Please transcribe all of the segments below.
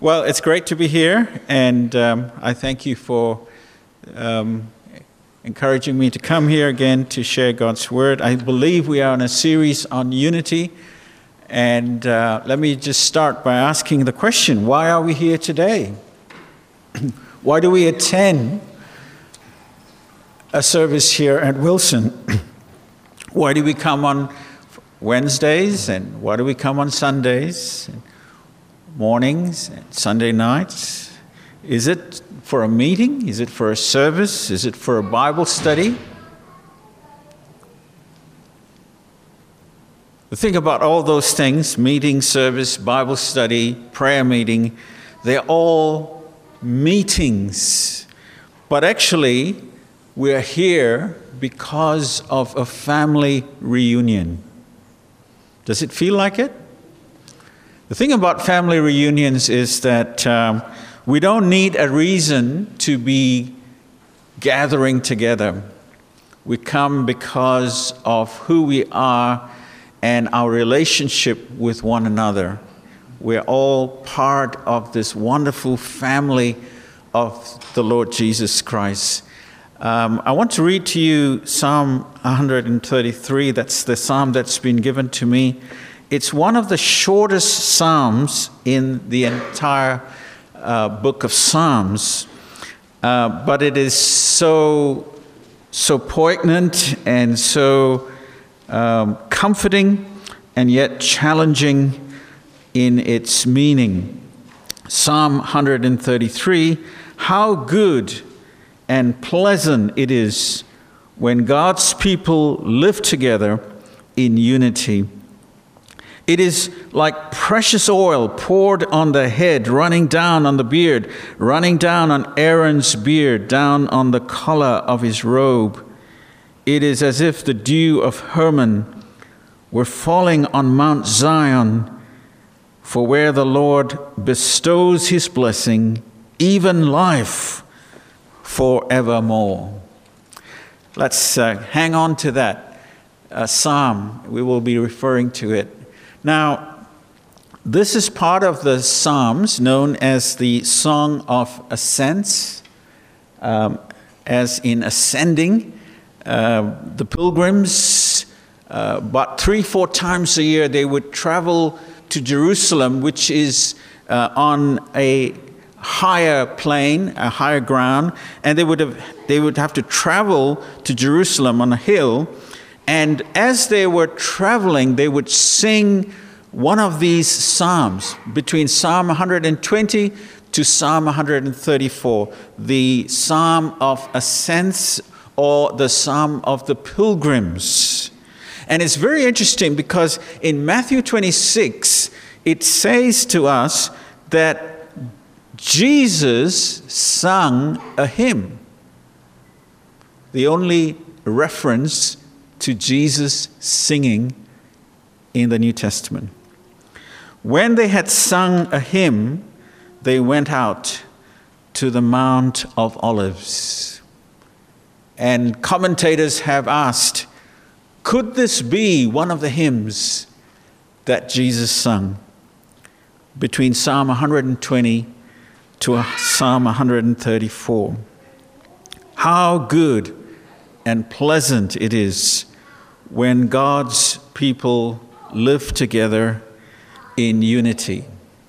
Well, it's great to be here, and I thank you for encouraging me to come here again to share God's Word. I believe we are in a series on unity, and let me just start by asking the question, why are we here today? Why do we attend a service here at Wilson? Why do we come on Wednesdays, and why do we come on Sundays? Mornings and Sunday nights? Is it for a meeting? Is it for a service? Is it for a Bible study? The thing about all those things, meeting, service, Bible study, prayer meeting, they're all meetings. But actually, we're here because of a family reunion. Does it feel like it? The thing about family reunions is that we don't need a reason to be gathering together. We come because of who we are and our relationship with one another. We're all part of this wonderful family of the Lord Jesus Christ. I want to read to you Psalm 133. That's the psalm that's been given to me. It's one of the shortest psalms in the entire book of Psalms, but it is so poignant and so comforting and yet challenging in its meaning. Psalm 133, how good and pleasant it is when God's people live together in unity. It is like precious oil poured on the head, running down on the beard, running down on Aaron's beard, down on the collar of his robe. It is as if the dew of Hermon were falling on Mount Zion, for where the Lord bestows his blessing, even life forevermore. Let's hang on to that psalm. We will be referring to it. Now, this is part of the Psalms known as the Song of Ascents, as in ascending. The pilgrims, about 3-4 times a year, they would travel to Jerusalem, which is on a higher plane, a higher ground, and they would have to travel to Jerusalem on a hill. And as they were traveling, they would sing one of these psalms, between Psalm 120 to Psalm 134, the Psalm of Ascents or the Psalm of the Pilgrims. And it's very interesting because in Matthew 26, it says to us that Jesus sung a hymn. The only reference to Jesus singing in the New Testament. When they had sung a hymn, they went out to the Mount of Olives. And commentators have asked, could this be one of the hymns that Jesus sung between Psalm 120 to Psalm 134? How good and pleasant it is when God's people live together in unity.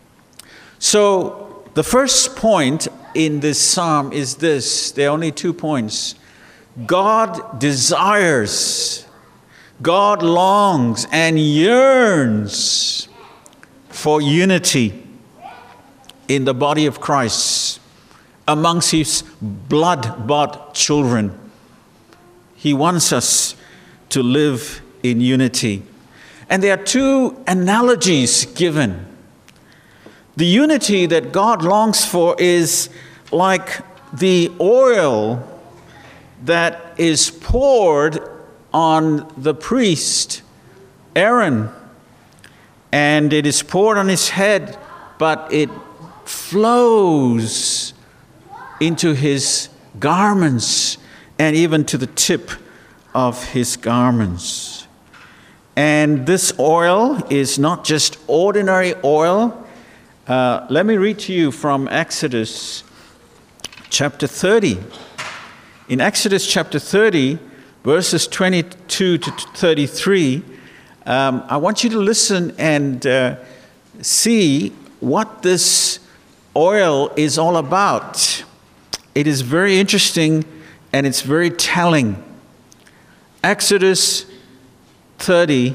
So the first point in this psalm is this. There are only 2 points. God desires, God longs and yearns for unity in the body of Christ amongst his blood-bought children. He wants us to live in unity. And there are 2 analogies given. The unity that God longs for is like the oil that is poured on the priest, Aaron. And it is poured on his head, but it flows into his garments and even to the tip of his garments. And this oil is not just ordinary oil. Let me read to you from Exodus chapter 30. In Exodus chapter 30, verses 22 to 33, I want you to listen and see what this oil is all about. It is very interesting and it's very telling. Exodus 30,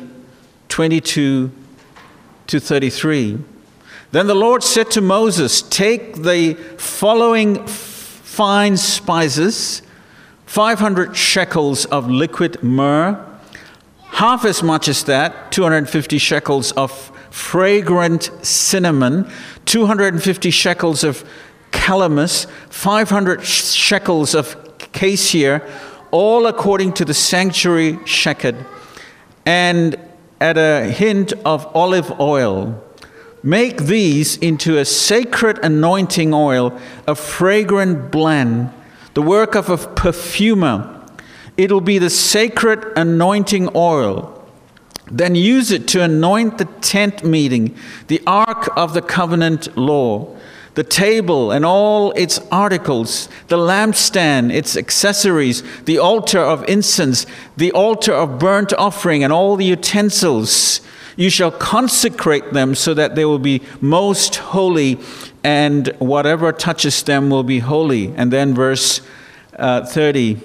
22 to 33. Then the Lord said to Moses, "Take the following fine spices, 500 shekels of liquid myrrh, half as much as that, 250 shekels of fragrant cinnamon, 250 shekels of calamus, 500 shekels of cassia, all according to the sanctuary shekel, and at a hint of olive oil. Make these into a sacred anointing oil, a fragrant blend, the work of a perfumer. It'll be the sacred anointing oil. Then use it to anoint the tent meeting, the ark of the covenant law, the table and all its articles, the lampstand, its accessories, the altar of incense, the altar of burnt offering, and all the utensils. You shall consecrate them so that they will be most holy, and whatever touches them will be holy." And then verse 30.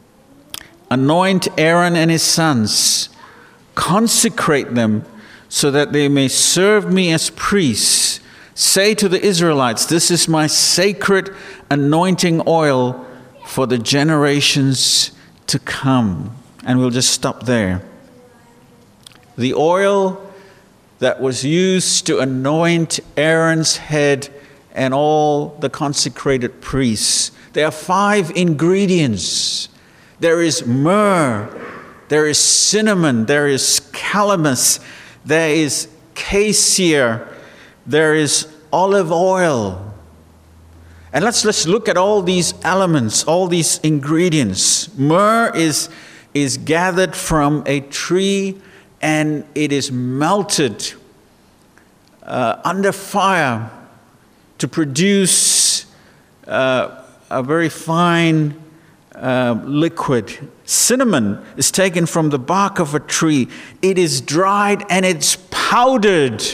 "Anoint Aaron and his sons, consecrate them so that they may serve me as priests. Say to the Israelites, this is my sacred anointing oil for the generations to come." And we'll just stop there. The oil that was used to anoint Aaron's head and all the consecrated priests. There are 5 ingredients. There is myrrh, there is cinnamon, there is calamus, there is cassia, there is olive oil. And let's look at all these elements, all these ingredients. Myrrh is gathered from a tree, and it is melted under fire to produce a very fine liquid. Cinnamon is taken from the bark of a tree. It is dried and it's powdered.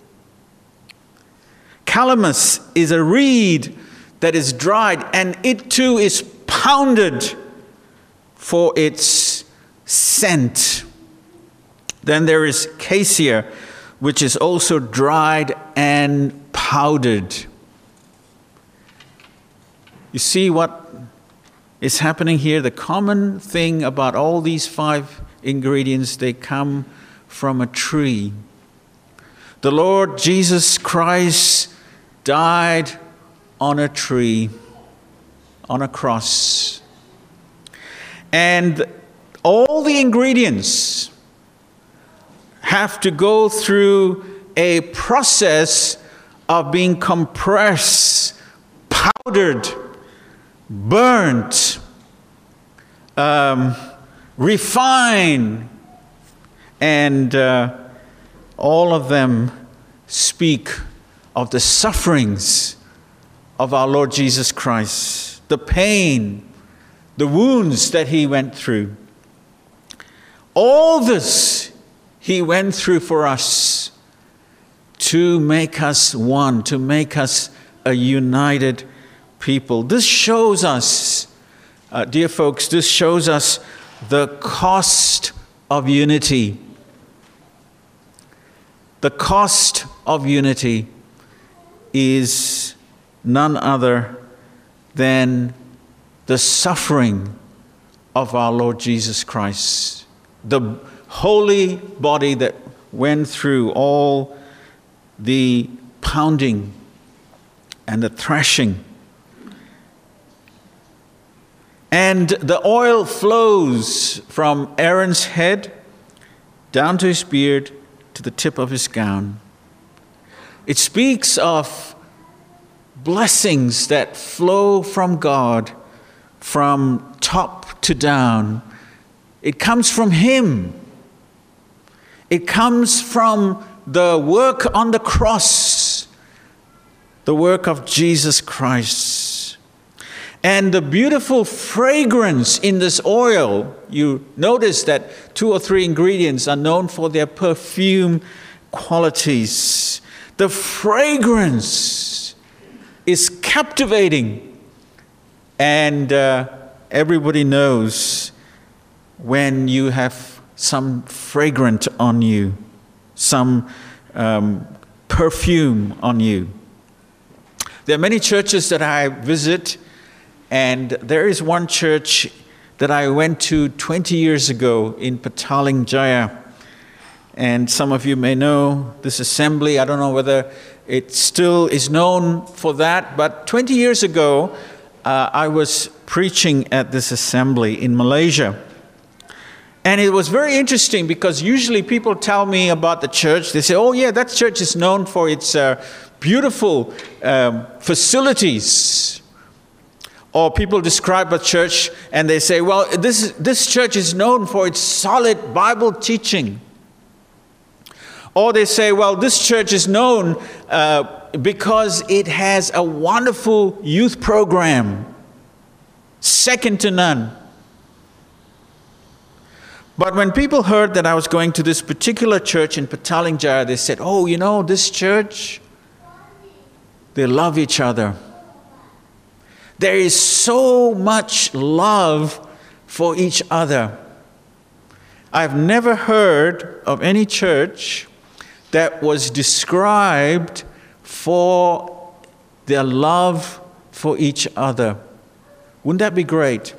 Calamus is a reed that is dried, and it too is pounded for its scent. Then there is cassia, which is also dried and powdered. You see what is happening here? The common thing about all these 5 ingredients, they come from a tree. The Lord Jesus Christ died on a tree, on a cross. And all the ingredients have to go through a process of being compressed, powdered, burnt, refined, and all of them speak of the sufferings of our Lord Jesus Christ, the pain, the wounds that he went through. All this he went through for us to make us one, to make us a united people. This shows us, dear folks, this shows us the cost of unity. The cost of unity is none other than the suffering of our Lord Jesus Christ, the holy body that went through all the pounding and the thrashing. And the oil flows from Aaron's head down to his beard to the tip of his gown. It speaks of blessings that flow from God from top to down. It comes from him. It comes from the work on the cross the work of Jesus Christ. And the beautiful fragrance in this oil, you notice that 2 or 3 ingredients are known for their perfume qualities. The fragrance is captivating, and everybody knows when you have some fragrant on you, some perfume on you. There are many churches that I visit, and there is one church that I went to 20 years ago in Petaling Jaya. And some of you may know this assembly. I don't know whether it still is known for that, but 20 years ago, I was preaching at this assembly in Malaysia. And it was very interesting because usually people tell me about the church. They say, oh yeah, that church is known for its beautiful facilities. Or people describe a church and they say, well, this church is known for its solid Bible teaching. Or they say, well, this church is known because it has a wonderful youth program, second to none. But when people heard that I was going to this particular church in Petaling Jaya, they said, oh, you know, this church, they love each other. There is so much love for each other. I've never heard of any church that was described for their love for each other. Wouldn't that be great?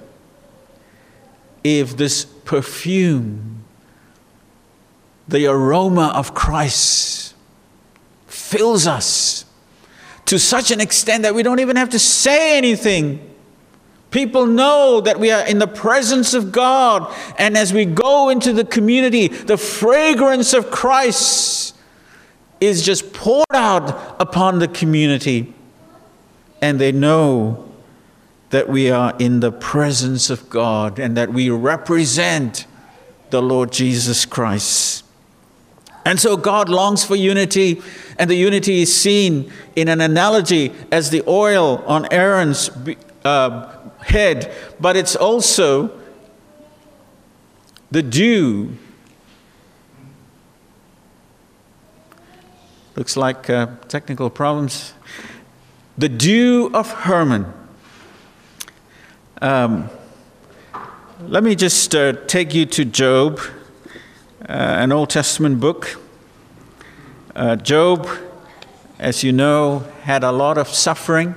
If this perfume, the aroma of Christ, fills us to such an extent that we don't even have to say anything. People know that we are in the presence of God, and as we go into the community, the fragrance of Christ is just poured out upon the community, and they know that we are in the presence of God and that we represent the Lord Jesus Christ. And so God longs for unity, and the unity is seen in an analogy as the oil on Aaron's head, but it's also the dew. Looks like technical problems. The dew of Hermon. Let me just take you to Job, an Old Testament book. Job, as you know, had a lot of suffering.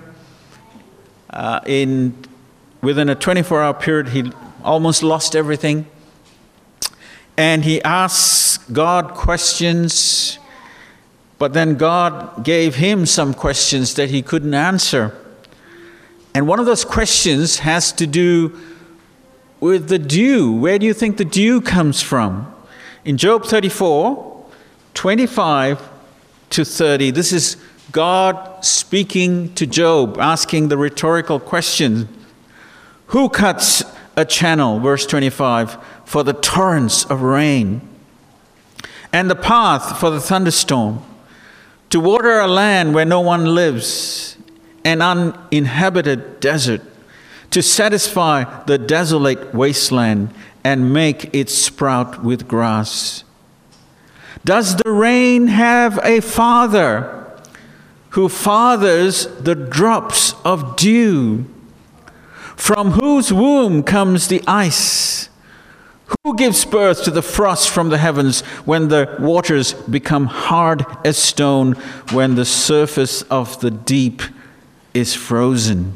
Within a 24-hour period, he almost lost everything. And he asked God questions, but then God gave him some questions that he couldn't answer. And one of those questions has to do with the dew. Where do you think the dew comes from? In Job 34, 25 to 30, this is God speaking to Job, asking the rhetorical question. Who cuts a channel, verse 25, for the torrents of rain, and the path for the thunderstorm, to water a land where no one lives, an uninhabited desert, to satisfy the desolate wasteland and make it sprout with grass? Does the rain have a father who fathers the drops of dew? From whose womb comes the ice? Who gives birth to the frost from the heavens when the waters become hard as stone, when the surface of the deep is frozen?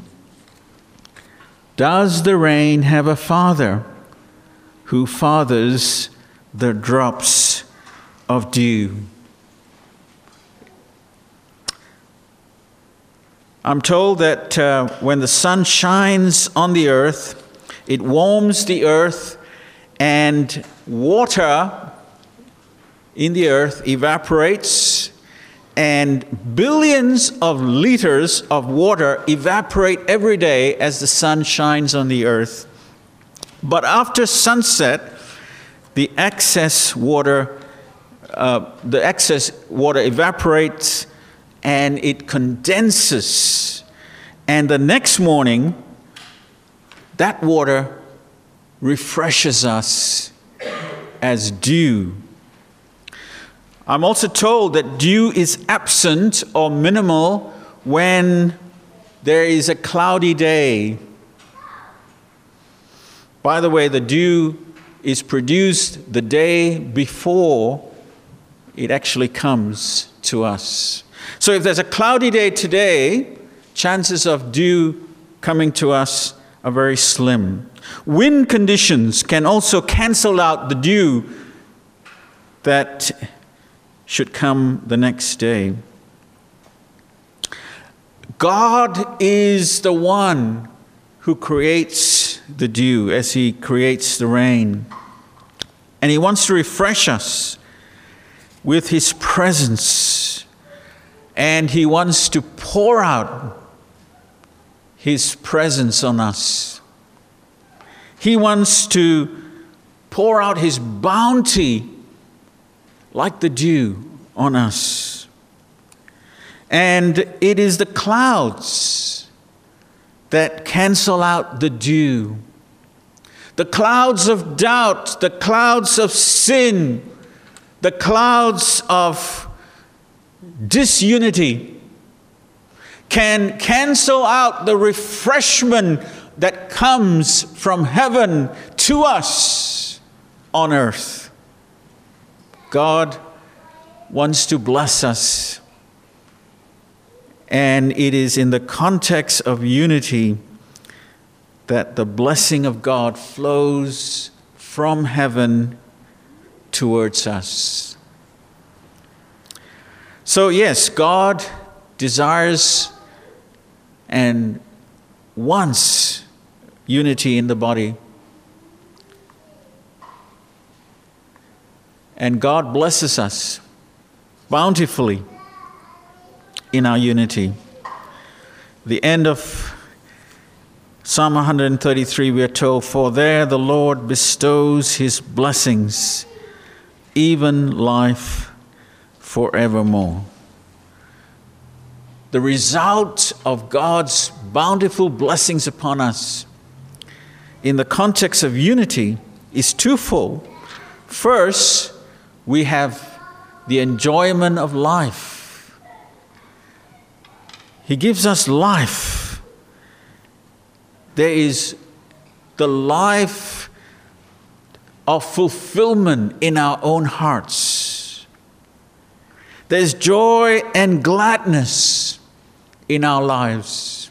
Does the rain have a father who fathers the drops of dew? I'm told that when the sun shines on the earth, it warms the earth, and water in the earth evaporates, and billions of liters of water evaporate every day as the sun shines on the earth. But after sunset, the excess water evaporates and it condenses. And the next morning, that water refreshes us as dew. I'm also told that dew is absent or minimal when there is a cloudy day. By the way, the dew is produced the day before it actually comes to us. So if there's a cloudy day today, chances of dew coming to us are very slim. Wind conditions can also cancel out the dew that should come the next day. God is the one who creates the dew as He creates the rain. And He wants to refresh us with His presence. And He wants to pour out His presence on us. He wants to pour out His bounty like the dew on us. And it is the clouds that cancel out the dew. The clouds of doubt, the clouds of sin, the clouds of disunity can cancel out the refreshment that comes from heaven to us on earth. God wants to bless us. And it is in the context of unity that the blessing of God flows from heaven towards us. So yes, God desires and wants unity in the body. And God blesses us bountifully in our unity. The end of Psalm 133, we are told, "For there the Lord bestows His blessings, even life forevermore." The result of God's bountiful blessings upon us in the context of unity is twofold. First, we have the enjoyment of life. He gives us life. There is the life of fulfillment in our own hearts. There's joy and gladness in our lives.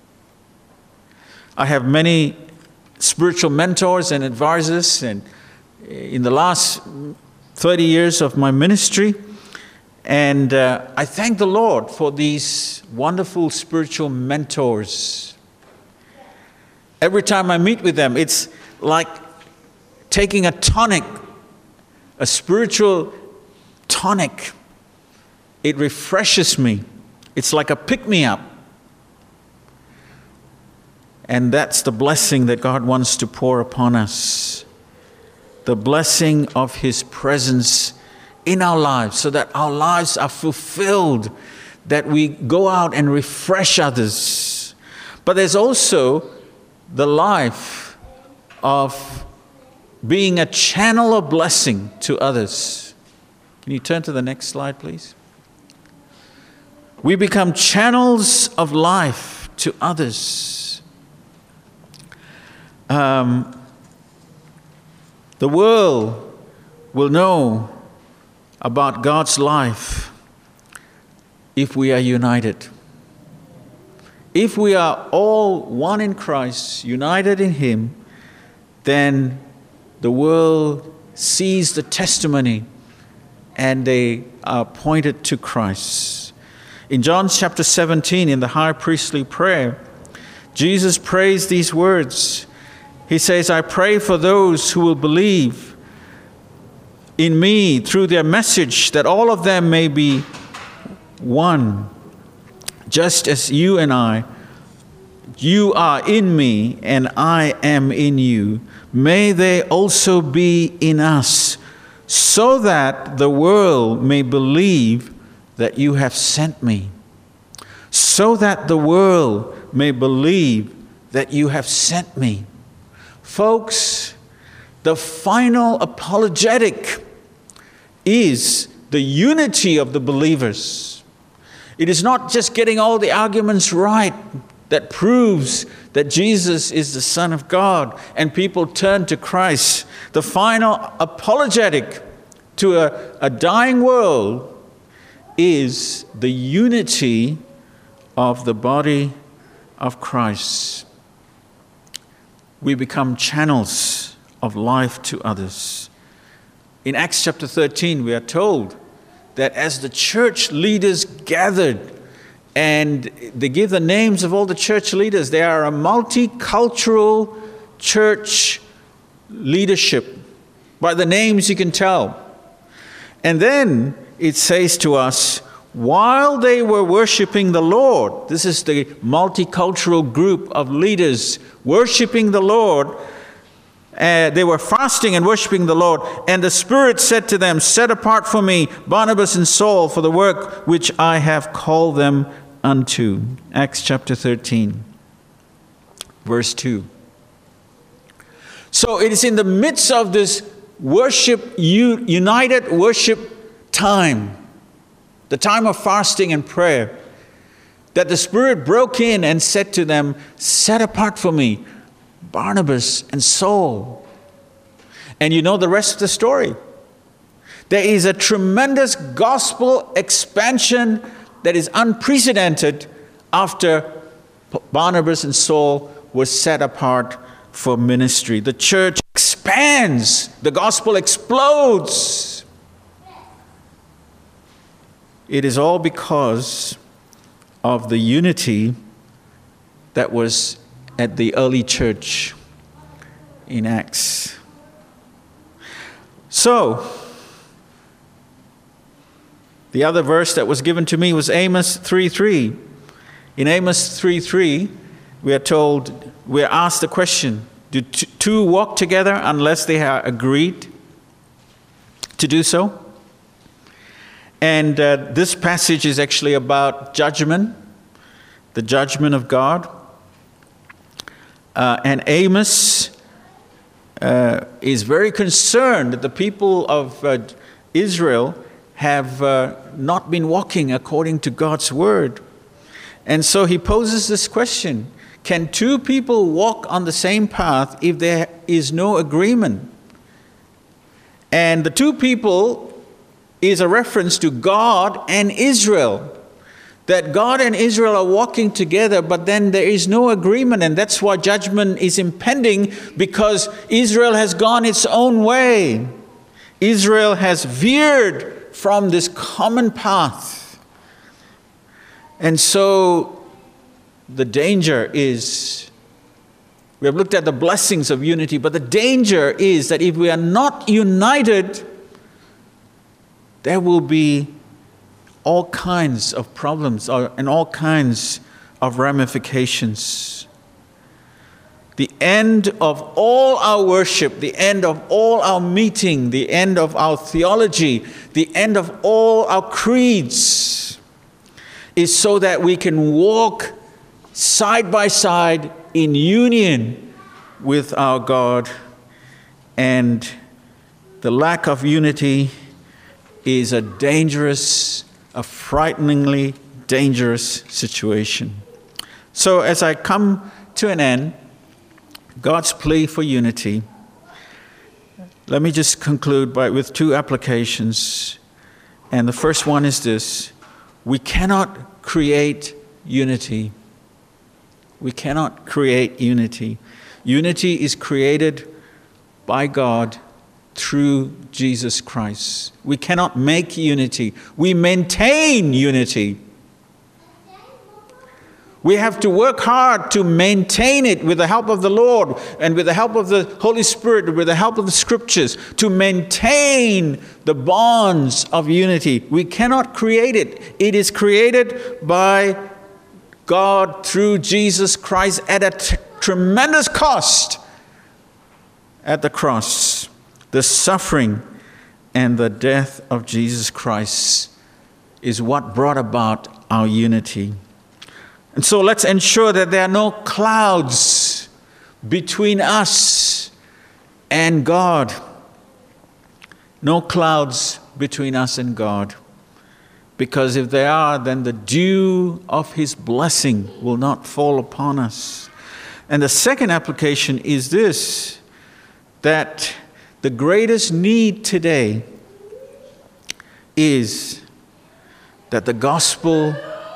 I have many spiritual mentors and advisors, and in the last 30 years of my ministry, and I thank the Lord for these wonderful spiritual mentors. Every time I meet with them, it's like taking a tonic, a spiritual tonic. It refreshes me. It's like a pick-me-up. And that's the blessing that God wants to pour upon us. The blessing of His presence in our lives, so that our lives are fulfilled, that we go out and refresh others. But there's also the life of being a channel of blessing to others. Can you turn to the next slide, please? We become channels of life to others. The world will know about God's life if we are united. If we are all one in Christ, united in Him, then the world sees the testimony and they are pointed to Christ. In John chapter 17, in the high priestly prayer, Jesus prays these words. He says, "I pray for those who will believe in me through their message, that all of them may be one, just as you and I, you are in me and I am in you. May they also be in us, so that the world may believe that you have sent me." so that the world may believe that you have sent me. Folks, the final apologetic is the unity of the believers. It is not just getting all the arguments right that proves that Jesus is the Son of God and people turn to Christ. The final apologetic to a dying world is the unity of the body of Christ. We become channels of life to others. In Acts chapter 13, we are told that as the church leaders gathered, and they give the names of all the church leaders, they are a multicultural church leadership. By the names you can tell. And then it says to us, while they were worshiping the Lord, this is the multicultural group of leaders worshiping the Lord, they were fasting and worshiping the Lord, and the Spirit said to them, set apart for me Barnabas and Saul for the work which I have called them unto. Acts chapter 13, verse 2. So it is in the midst of this worship, united worship time, the time of fasting and prayer, that the Spirit broke in and said to them, set apart for me Barnabas and Saul. And you know the rest of the story. There is a tremendous gospel expansion that is unprecedented after Barnabas and Saul were set apart for ministry. The church expands. The gospel explodes. It is all because of the unity that was at the early church in Acts. So, the other verse that was given to me was Amos 3:3. In Amos 3:3, we are told, we are asked the question, do two walk together unless they are agreed to do so? And this passage is actually about judgment, the judgment of God. And Amos is very concerned that the people of Israel have not been walking according to God's word. And so he poses this question: can two people walk on the same path if there is no agreement? And the two people is a reference to God and Israel. That God and Israel are walking together, but then there is no agreement, and that's why judgment is impending, because Israel has gone its own way. Israel has veered from this common path. And so the danger is, we have looked at the blessings of unity, but the danger is that if we are not united, there will be all kinds of problems and all kinds of ramifications. The end of all our worship, the end of all our meeting, the end of our theology, the end of all our creeds is so that we can walk side by side in union with our God. And the lack of unity is a dangerous, a frighteningly dangerous situation. So as I come to an end, God's plea for unity, let me just conclude with two applications. And the first one is this: we cannot create unity. We cannot create unity. Unity is created by God through Jesus Christ. We cannot make unity. We maintain unity. We have to work hard to maintain it with the help of the Lord and with the help of the Holy Spirit, with the help of the Scriptures, to maintain the bonds of unity. We cannot create it. It is created by God through Jesus Christ at a tremendous cost at the cross. The suffering and the death of Jesus Christ is what brought about our unity. And so let's ensure that there are no clouds between us and God. No clouds between us and God. Because if there are, then the dew of His blessing will not fall upon us. And the second application is this, that the greatest need today is that the gospel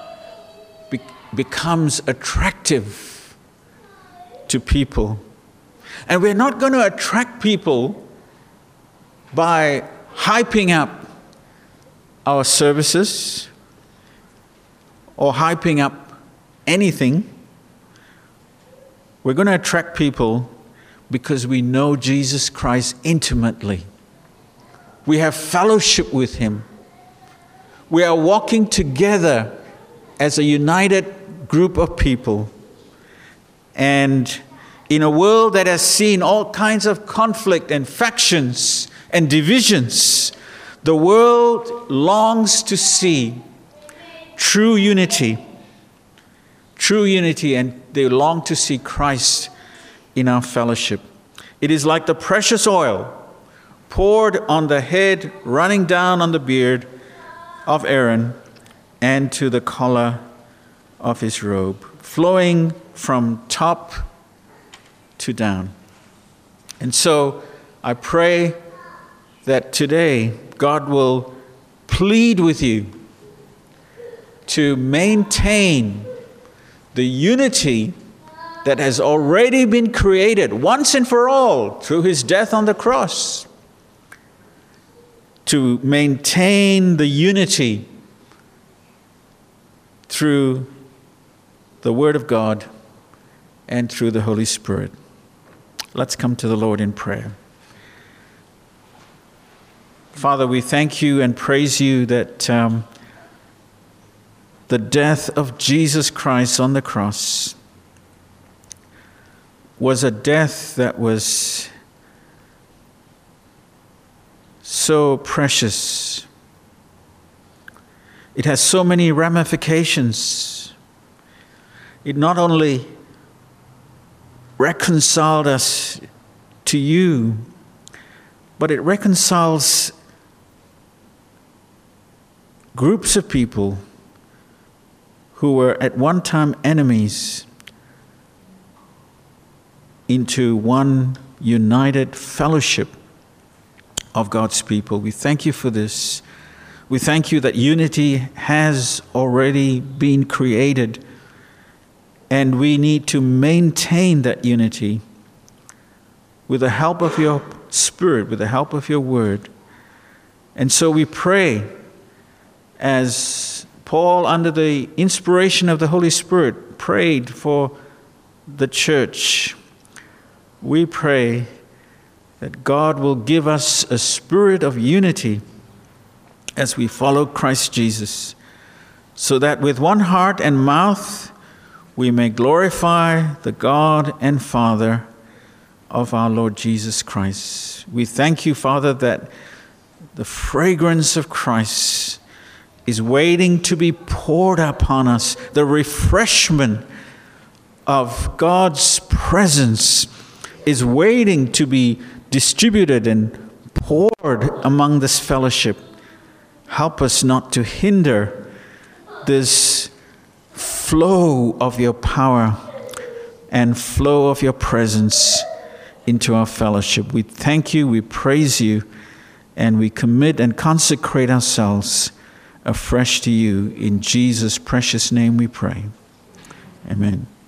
becomes attractive to people. And we're not going to attract people by hyping up our services or hyping up anything. We're going to attract people because we know Jesus Christ intimately. We have fellowship with Him. We are walking together as a united group of people. And in a world that has seen all kinds of conflict and factions and divisions, the world longs to see true unity, and they long to see Christ in our fellowship. It is like the precious oil poured on the head, running down on the beard of Aaron and to the collar of his robe, flowing from top to down. And so I pray that today God will plead with you to maintain the unity that has already been created once and for all through His death on the cross. To maintain the unity through the Word of God and through the Holy Spirit. Let's come to the Lord in prayer. Father, we thank You and praise You that the death of Jesus Christ on the cross was a death that was so precious. It has so many ramifications. It not only reconciled us to You, but it reconciles groups of people who were at one time enemies into one united fellowship of God's people. We thank You for this. We thank You that unity has already been created, and we need to maintain that unity with the help of Your Spirit, with the help of Your Word. And so we pray, as Paul, under the inspiration of the Holy Spirit, prayed for the church. We pray that God will give us a spirit of unity as we follow Christ Jesus, so that with one heart and mouth we may glorify the God and Father of our Lord Jesus Christ. We thank You, Father, that the fragrance of Christ is waiting to be poured upon us. The refreshment of God's presence is waiting to be distributed and poured among this fellowship. Help us not to hinder this flow of Your power and flow of Your presence into our fellowship. We thank You, we praise You, and we commit and consecrate ourselves afresh to You. In Jesus' precious name we pray. Amen.